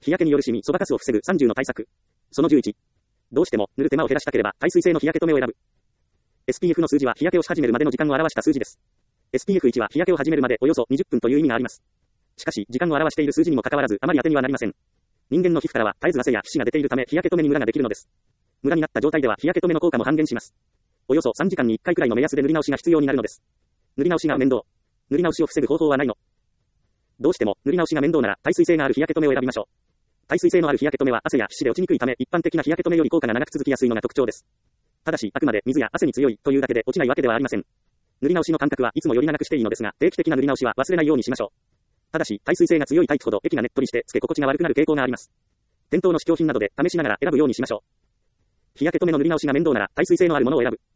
日焼けによるシミ、そばかすを防ぐ30の対策。その11。どうしても塗る手間を減らしたければ耐水性の日焼け止めを選ぶ。SPF の数字は日焼けをし始めるまでの時間を表した数字です。SPF1 は日焼けを始めるまでおよそ20分という意味があります。しかし、時間を表している数字にもかかわらずあまり当てにはなりません。人間の皮膚からは絶えず汗や皮脂が出ているため日焼け止めにムラができるのです。ムラになった状態では日焼け止めの効果も半減します。およそ3時間に1回くらいの目安で塗り直しが必要になるのです。塗り直しが面倒。塗り直しを防ぐ方法はないの？どうしても塗り直しが面倒なら耐水性がある日焼け止めを選びましょう。耐水性のある日焼け止めは汗や皮脂で落ちにくいため一般的な日焼け止めより効果が長く続きやすいのが特徴です。ただし、あくまで水や汗に強いというだけで落ちないわけではありません。塗り直しの間隔はいつもより長くしていいのですが、定期的な塗り直しは忘れないようにしましょう。ただし、耐水性が強いタイプほど液がねっとりしてつけ心地が悪くなる傾向があります。店頭の試供品などで試しながら選ぶようにしましょう。日焼け止めの塗り直しが面倒なら耐水性のあるものを選ぶ。